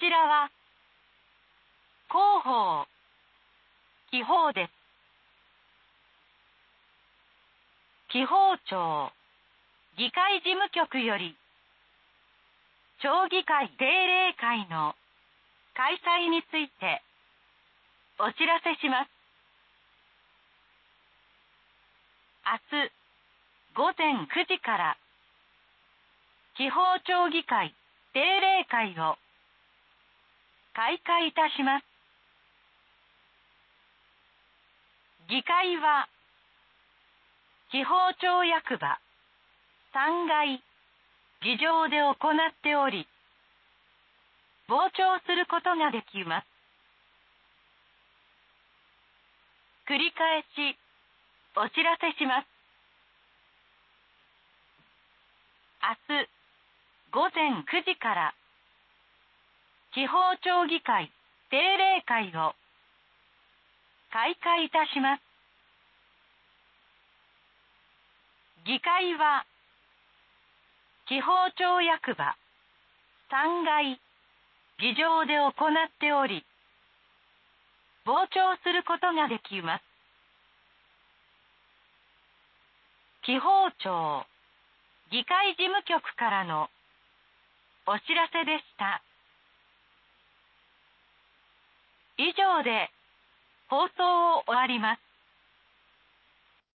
ちらは広報、記法です。記法庁、議会事務局より、町議会定例会の開催についてお知らせします。明日午前9時から記法町議会定例会を開会いたします。議会は記法町役場3階議場で行っており、傍聴することができます。繰り返しお知らせします。明日午前9時から記法町議会定例会を開会いたします。議会は記法町役場3階議場で行っており、傍聴することができます。記法庁議会事務局からのお知らせでした。以上で放送を終わります。